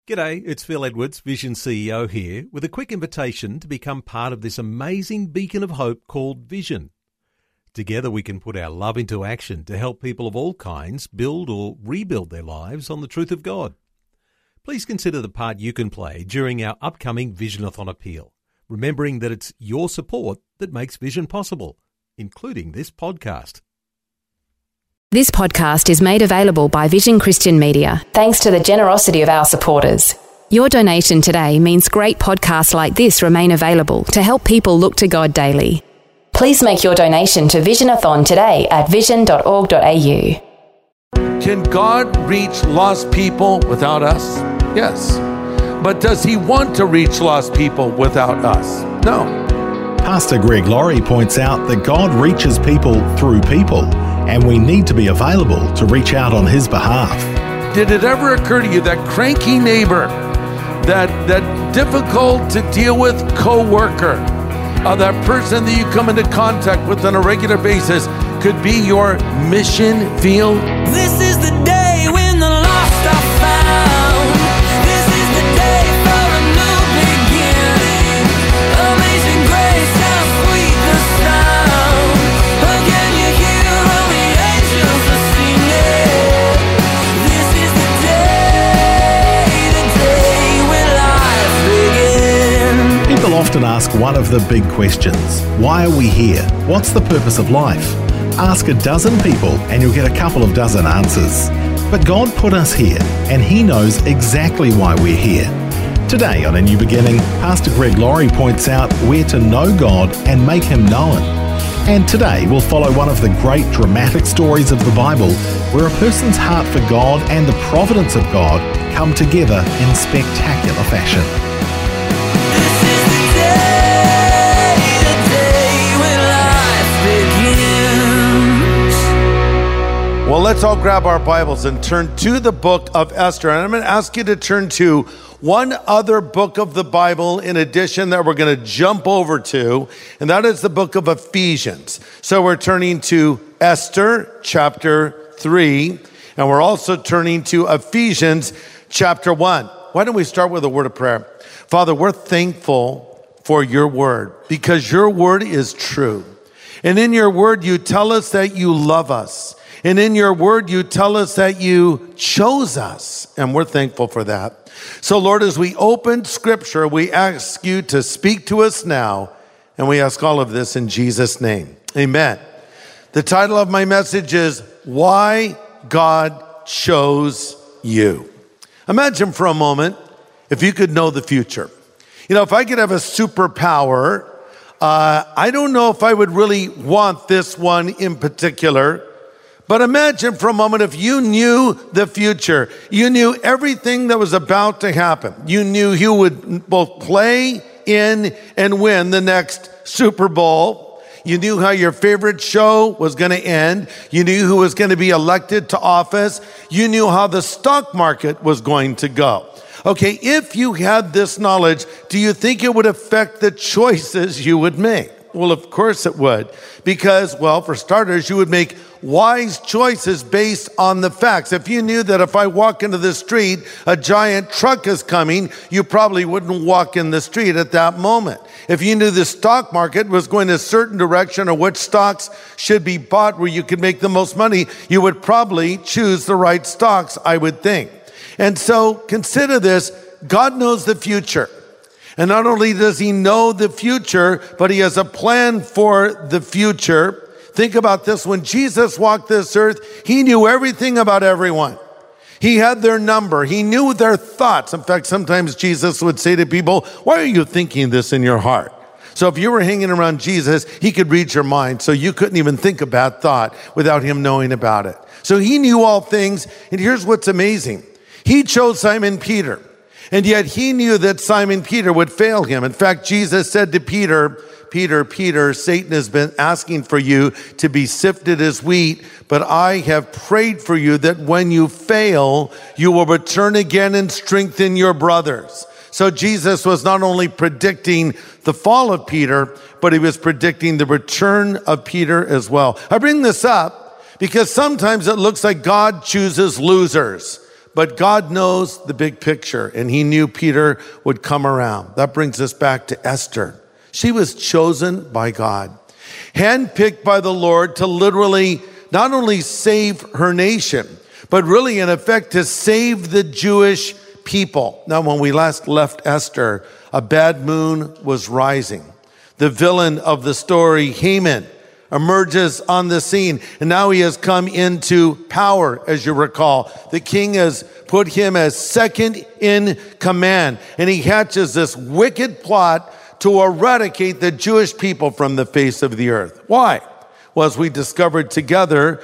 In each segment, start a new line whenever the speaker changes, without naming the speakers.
G'day, it's Phil Edwards, Vision CEO here, with a quick invitation to become part of this amazing beacon of hope called Vision. Together we can put our love into action to help people of all kinds build or rebuild their lives on the truth of God. Please consider the part you can play during our upcoming Visionathon appeal, remembering that it's your support that makes Vision possible, including this podcast.
This podcast is made available by Vision Christian Media, thanks to the generosity of our supporters. Your donation today means great podcasts like this remain available to help people look to God daily. Please make your donation to Visionathon today at vision.org.au.
Can God reach lost people without us? Yes. But does he want to reach lost people without us? No.
Pastor Greg Laurie points out that God reaches people through people, and we need to be available to reach out on his behalf.
Did it ever occur to you that cranky neighbor, that difficult to deal with co-worker, that person that you come into contact with on a regular basis could be your mission field?
This is the day when the lost are found. This is the day for a new beginning. Amazing grace, how sweet the sound. Again you hear all the angels are singing. This is the day when life begins.
People often ask one of the big questions. Why are we here? What's the purpose of life? Ask a dozen people and you'll get a couple of dozen answers. But God put us here and he knows exactly why we're here. Today on A New Beginning, Pastor Greg Laurie points out where to know God and make him known. And today we'll follow one of the great dramatic stories of the Bible where a person's heart for God and the providence of God come together in spectacular fashion.
This is the day when life begins.
Well, let's all grab our Bibles and turn to the book of Esther. And I'm going to ask you to turn to one other book of the Bible in addition that we're going to jump over to, and that is the book of Ephesians. So we're turning to Esther chapter 3, and we're also turning to Ephesians chapter 1. Why don't we start with a word of prayer? Father, we're thankful for your word because your word is true. And in your word, you tell us that you love us. And in your word, you tell us that you chose us. And we're thankful for that. So Lord, as we open scripture, we ask you to speak to us now. And we ask all of this in Jesus' name. Amen. The title of my message is Why God Chose You. Imagine for a moment if you could know the future. You know, if I could have a superpower, I don't know if I would really want this one in particular. But imagine for a moment if you knew the future. You knew everything that was about to happen. You knew who would both play in and win the next Super Bowl. You knew how your favorite show was going to end. You knew who was going to be elected to office. You knew how the stock market was going to go. Okay, if you had this knowledge, do you think it would affect the choices you would make? Well, of course it would. Because, well, for starters, you would make wise choices based on the facts. If you knew that if I walk into the street, a giant truck is coming, you probably wouldn't walk in the street at that moment. If you knew the stock market was going a certain direction or which stocks should be bought where you could make the most money, you would probably choose the right stocks, I would think. And so consider this, God knows the future. And not only does he know the future, but he has a plan for the future. Think about this. When Jesus walked this earth, he knew everything about everyone. He had their number. He knew their thoughts. In fact, sometimes Jesus would say to people, why are you thinking this in your heart? So if you were hanging around Jesus, he could read your mind. So you couldn't even think a bad thought without him knowing about it. So he knew all things. And here's what's amazing. He chose Simon Peter. And yet he knew that Simon Peter would fail him. In fact, Jesus said to Peter, Peter, Satan has been asking for you to be sifted as wheat, but I have prayed for you that when you fail, you will return again and strengthen your brothers. So Jesus was not only predicting the fall of Peter, but he was predicting the return of Peter as well. I bring this up because sometimes it looks like God chooses losers, But God knows the big picture, and he knew Peter would come around. That brings us back to Esther. She was chosen by God, handpicked by the Lord to literally not only save her nation, but really in effect to save the Jewish people. Now, when we last left Esther, a bad moon was rising. The villain of the story, Haman, emerges on the scene, and now he has come into power, as you recall. The king has put him as second in command, and he hatches this wicked plot to eradicate the Jewish people from the face of the earth. Why? Well, as we discovered together,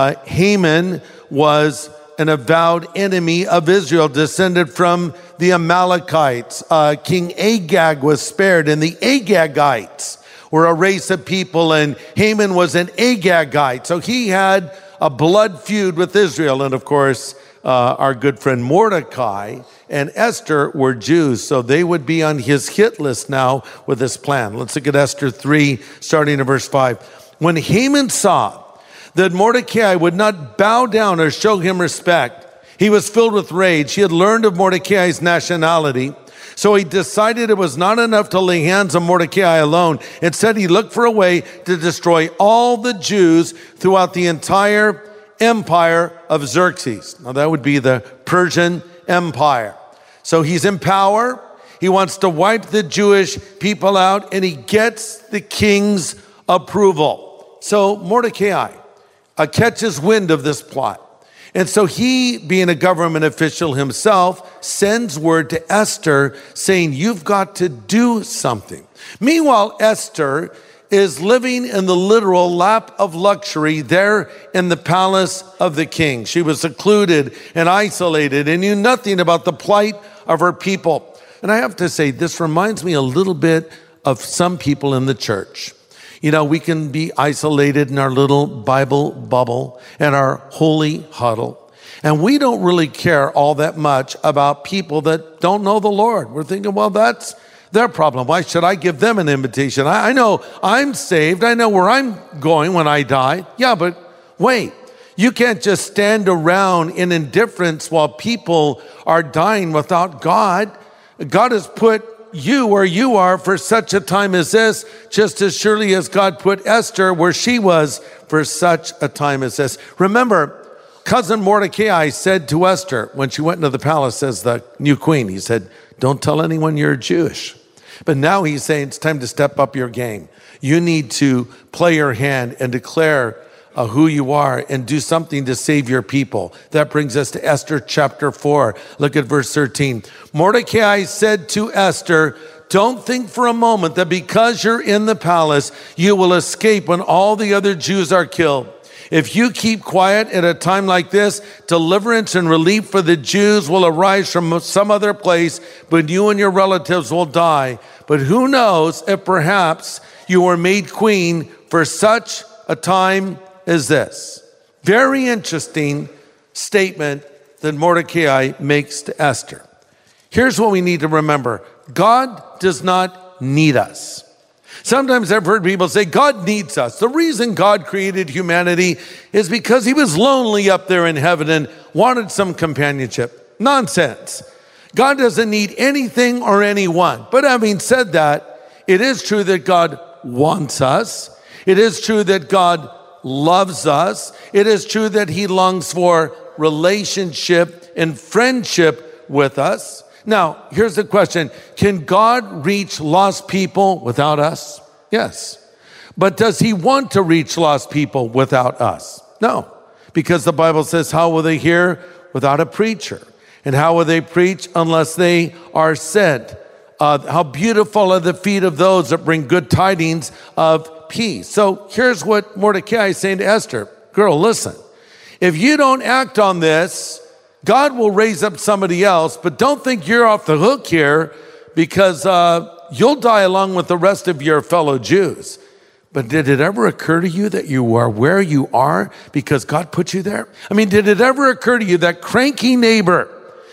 Haman was an avowed enemy of Israel, descended from the Amalekites. King Agag was spared, and the Agagites were a race of people, and Haman was an Agagite. So he had a blood feud with Israel. And of course, our good friend Mordecai and Esther were Jews, so they would be on his hit list now with this plan. Let's look at Esther 3, starting in verse 5. When Haman saw that Mordecai would not bow down or show him respect, he was filled with rage. He had learned of Mordecai's nationality, so he decided it was not enough to lay hands on Mordecai alone. Instead, he looked for a way to destroy all the Jews throughout the entire empire of Xerxes. Now, that would be the Persian Empire. So he's in power. He wants to wipe the Jewish people out, and he gets the king's approval. So Mordecai catches wind of this plot. And so he, being a government official himself, sends word to Esther saying, you've got to do something. Meanwhile, Esther is living in the literal lap of luxury there in the palace of the king. She was secluded and isolated and knew nothing about the plight of her people. And I have to say, this reminds me a little bit of some people in the church. You know, we can be isolated in our little Bible bubble and our holy huddle. And we don't really care all that much about people that don't know the Lord. We're thinking, well, that's their problem. Why should I give them an invitation? I know I'm saved. I know where I'm going when I die. Yeah, but wait. You can't just stand around in indifference while people are dying without God. God has put you where you are for such a time as this, just as surely as God put Esther where she was for such a time as this. Remember, cousin Mordecai said to Esther when she went into the palace as the new queen, he said, don't tell anyone you're Jewish. But now he's saying it's time to step up your game. You need to play your hand and declare who you are and do something to save your people. That brings us to Esther chapter 4. Look at verse 13. Mordecai said to Esther, don't think for a moment that because you're in the palace, you will escape when all the other Jews are killed. If you keep quiet at a time like this, deliverance and relief for the Jews will arise from some other place, but you and your relatives will die. But who knows if perhaps you were made queen for such a time as this. Very interesting statement that Mordecai makes to Esther. Here's what we need to remember. God does not need us. Sometimes I've heard people say, God needs us. The reason God created humanity is because he was lonely up there in heaven and wanted some companionship. Nonsense. God doesn't need anything or anyone. But having said that, it is true that God wants us. It is true that God loves us. It is true that he longs for relationship and friendship with us. Now, here's the question. Can God reach lost people without us? Yes. But does he want to reach lost people without us? No. Because the Bible says, how will they hear without a preacher? And how will they preach unless they are sent? How beautiful are the feet of those that bring good tidings of peace. So here's what Mordecai is saying to Esther. Girl, listen. If you don't act on this, God will raise up somebody else, but don't think you're off the hook here because you'll die along with the rest of your fellow Jews. But did it ever occur to you that you are where you are because God put you there? I mean, did it ever occur to you that cranky neighbor,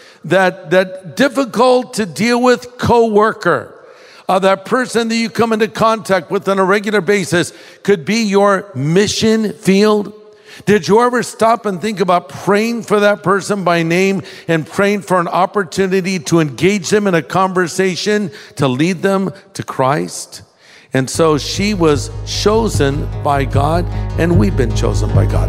that difficult to deal with coworker, that person that you come into contact with on a regular basis could be your mission field? Did you ever stop and think about praying for that person by name and praying for an opportunity to engage them in a conversation to lead them to Christ? And so she was chosen by God, and we've been chosen by God.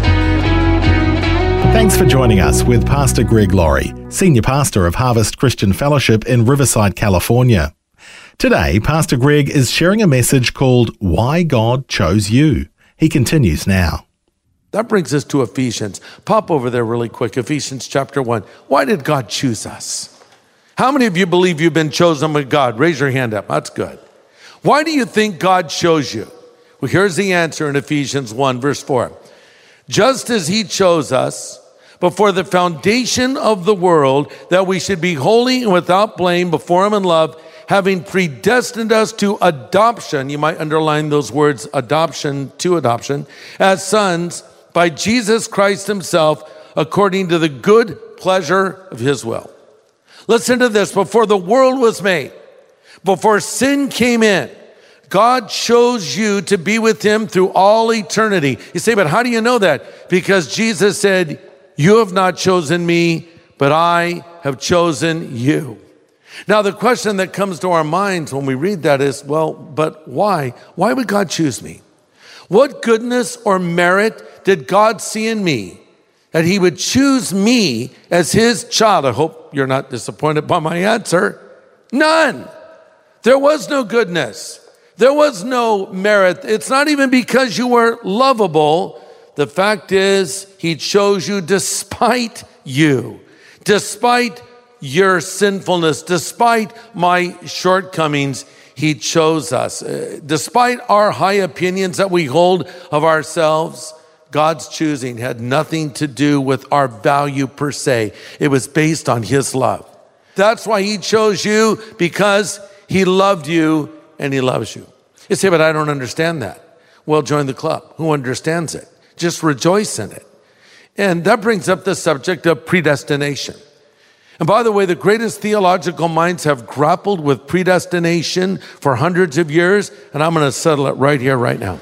Thanks for joining us with Pastor Greg Laurie, Senior Pastor of Harvest Christian Fellowship in Riverside, California. Today, Pastor Greg is sharing a message called Why God Chose You. He continues now.
That brings us to Ephesians. Pop over there really quick. Ephesians chapter 1. Why did God choose us? How many of you believe you've been chosen by God? Raise your hand up. That's good. Why do you think God chose you? Well, here's the answer in Ephesians 1, verse 4. Just as he chose us before the foundation of the world, that we should be holy and without blame before him in love, having predestined us to adoption, you might underline those words, adoption, to adoption, as sons by Jesus Christ himself, according to the good pleasure of his will. Listen to this. Before the world was made, before sin came in, God chose you to be with him through all eternity. You say, but how do you know that? Because Jesus said, you have not chosen me, but I have chosen you. Now, the question that comes to our minds when we read that is, well, but why? Why would God choose me? What goodness or merit did God see in me that he would choose me as his child? I hope you're not disappointed by my answer. None. There was no goodness. There was no merit. It's not even because you were lovable. The fact is, he chose you despite you, despite your sinfulness, despite my shortcomings. He chose us. Despite our high opinions that we hold of ourselves, God's choosing had nothing to do with our value per se. It was based on his love. That's why he chose you, because he loved you and he loves you. You say, but I don't understand that. Well, join the club. Who understands it? Just rejoice in it. And that brings up the subject of predestination. And by the way, the greatest theological minds have grappled with predestination for hundreds of years, and I'm going to settle it right here, right now.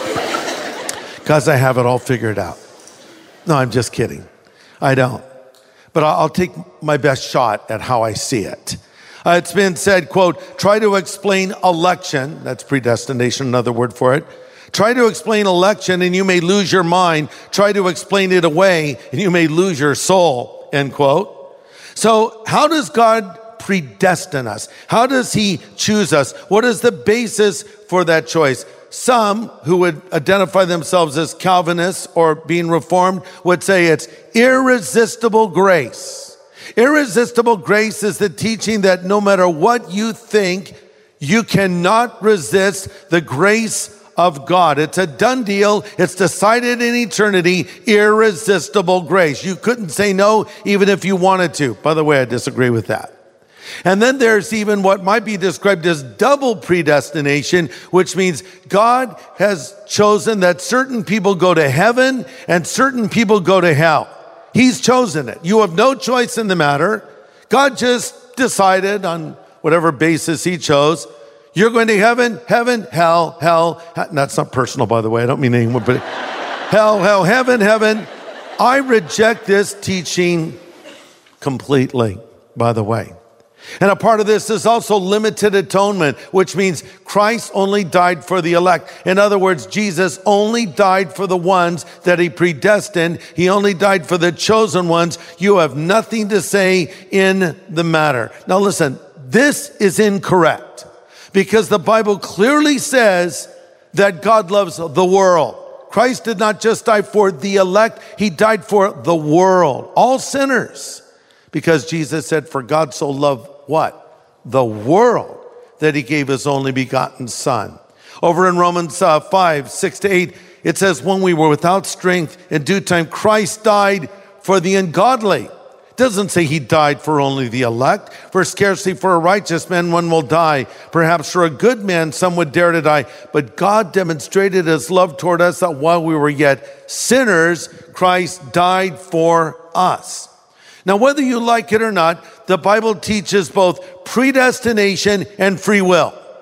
Because I have it all figured out. No, I'm just kidding. I don't. But I'll take my best shot at how I see it. It's been said, quote, try to explain election. That's predestination, another word for it. Try to explain election and you may lose your mind. Try to explain it away and you may lose your soul, end quote. So how does God predestine us? How does he choose us? What is the basis for that choice? Some who would identify themselves as Calvinists or being Reformed would say it's irresistible grace. Irresistible grace is the teaching that no matter what you think, you cannot resist the grace of God. It's a done deal. It's decided in eternity. Irresistible grace. You couldn't say no even if you wanted to. By the way, I disagree with that. And then there's even what might be described as double predestination, which means God has chosen that certain people go to heaven and certain people go to hell. He's chosen it. You have no choice in the matter. God just decided on whatever basis he chose. You're going to heaven, hell. That's not personal, by the way. I don't mean anyone, but hell, heaven. I reject this teaching completely, by the way. And a part of this is also limited atonement, which means Christ only died for the elect. In other words, Jesus only died for the ones that he predestined. He only died for the chosen ones. You have nothing to say in the matter. Now listen, this is incorrect. Because the Bible clearly says that God loves the world. Christ did not just die for the elect, he died for the world, all sinners. Because Jesus said, for God so loved what? The world, that he gave his only begotten son. Over in Romans 5, 6 to 8, it says, when we were without strength, in due time, Christ died for the ungodly. Doesn't say he died for only the elect. For scarcely for a righteous man one will die. Perhaps for a good man some would dare to die. But God demonstrated his love toward us that while we were yet sinners, Christ died for us. Now, whether you like it or not, the Bible teaches both predestination and free will.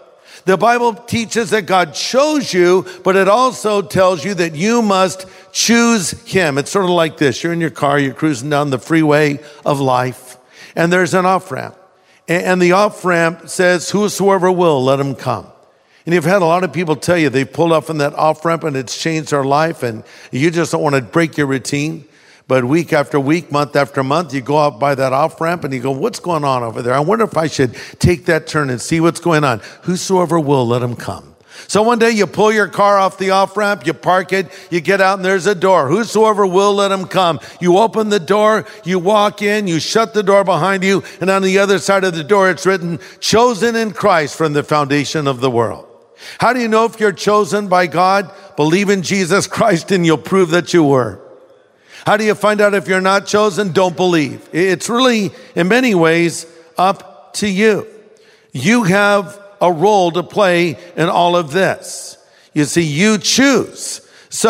The Bible teaches that God chose you, but it also tells you that you must choose him. It's sort of like this. You're in your car, you're cruising down the freeway of life, and there's an off-ramp. And the off-ramp says, whosoever will, let him come. And you've had a lot of people tell you they've pulled off on that off-ramp and it's changed their life, and you just don't want to break your routine. But week after week, month after month, you go out by that off-ramp and you go, what's going on over there? I wonder if I should take that turn and see what's going on. Whosoever will, let him come. So one day you pull your car off the off-ramp, you park it, you get out and there's a door. Whosoever will, let him come. You open the door, you walk in, you shut the door behind you, and on the other side of the door it's written, chosen in Christ from the foundation of the world. How do you know if you're chosen by God? Believe in Jesus Christ and you'll prove that you were. How do you find out if you're not chosen? Don't believe. It's really, in many ways, up to you. You have a role to play in all of this. You see, you choose.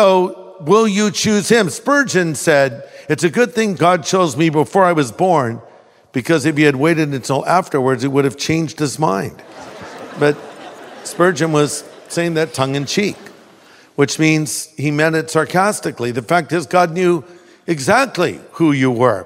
So will you choose him? Spurgeon said, it's a good thing God chose me before I was born, because if he had waited until afterwards, he would have changed his mind. But Spurgeon was saying that tongue in cheek, which means he meant it sarcastically. The fact is, God knew exactly who you were.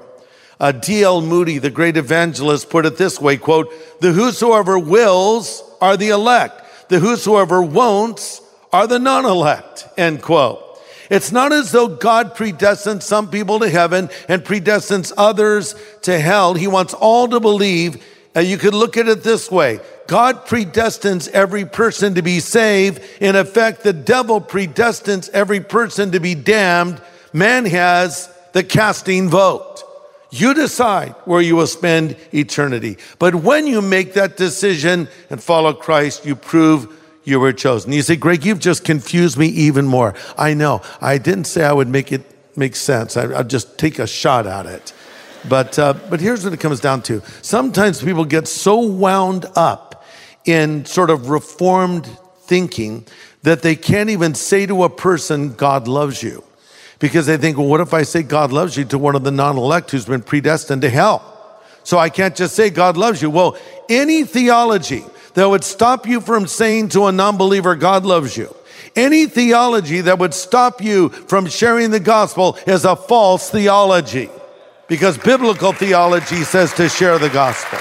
D.L. Moody, the great evangelist, put it this way, quote, the whosoever wills are the elect. The whosoever won'ts are the non-elect, end quote. It's not as though God predestines some people to heaven and predestines others to hell. He wants all to believe. And you could look at it this way. God predestines every person to be saved. In effect, the devil predestines every person to be damned. Man has the casting vote. You decide where you will spend eternity. But when you make that decision and follow Christ, you prove you were chosen. You say, Greg, you've just confused me even more. I know. I didn't say I would make it make sense. I'll just take a shot at it. But here's what it comes down to. Sometimes people get so wound up in sort of reformed thinking that they can't even say to a person, God loves you. Because they think, well, what if I say God loves you to one of the non-elect who's been predestined to hell? So I can't just say God loves you. Well, any theology that would stop you from saying to a non-believer, God loves you, any theology that would stop you from sharing the gospel is a false theology. Because biblical theology says to share the gospel.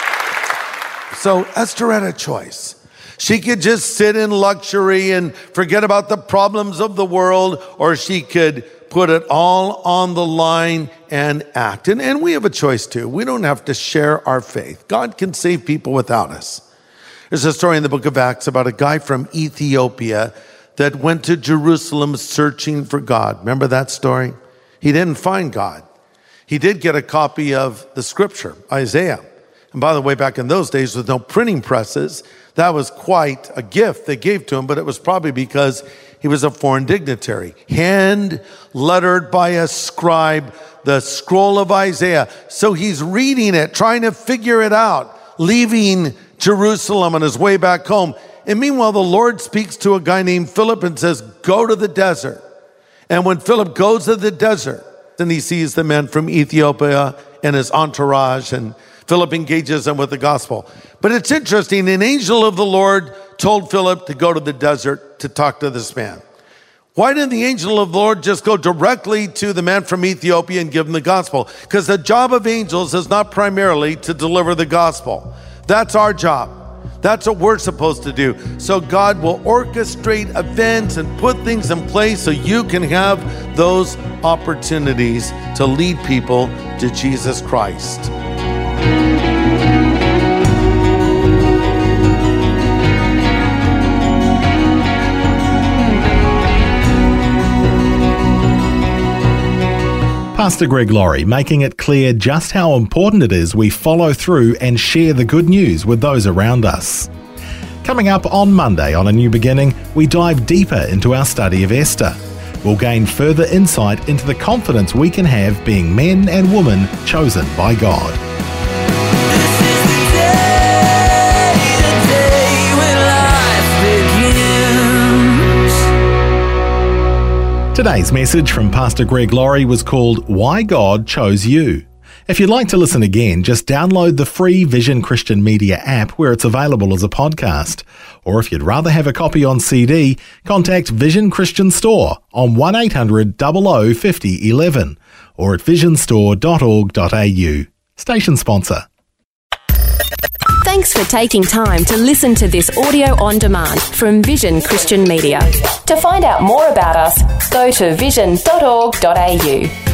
So Esther had a choice. She could just sit in luxury and forget about the problems of the world, or she could put it all on the line and act. And we have a choice too. We don't have to share our faith. God can save people without us. There's a story in the book of Acts about a guy from Ethiopia that went to Jerusalem searching for God. Remember that story? He didn't find God. He did get a copy of the scripture, Isaiah. And by the way, back in those days with no printing presses, that was quite a gift they gave to him, but it was probably because he was a foreign dignitary. Hand lettered by a scribe, the scroll of Isaiah. So he's reading it, trying to figure it out, leaving Jerusalem on his way back home. And meanwhile, the Lord speaks to a guy named Philip and says, go to the desert. And when Philip goes to the desert, then he sees the man from Ethiopia and his entourage, and Philip engages him with the gospel. But it's interesting, an angel of the Lord told Philip to go to the desert to talk to this man. Why didn't the angel of the Lord just go directly to the man from Ethiopia and give him the gospel? Because the job of angels is not primarily to deliver the gospel. That's our job. That's what we're supposed to do. So God will orchestrate events and put things in place so you can have those opportunities to lead people to Jesus Christ.
Pastor Greg Laurie making it clear just how important it is we follow through and share the good news with those around us. Coming up on Monday on A New Beginning, we dive deeper into our study of Esther. We'll gain further insight into the confidence we can have being men and women chosen by God. Today's message from Pastor Greg Laurie was called Why God Chose You. If you'd like to listen again, just download the free Vision Christian Media app where it's available as a podcast. Or if you'd rather have a copy on CD, contact Vision Christian Store on 1800 00 50 11 or at visionstore.org.au. Station sponsor.
Thanks for taking time to listen to this audio on demand from Vision Christian Media. To find out more about us, go to vision.org.au.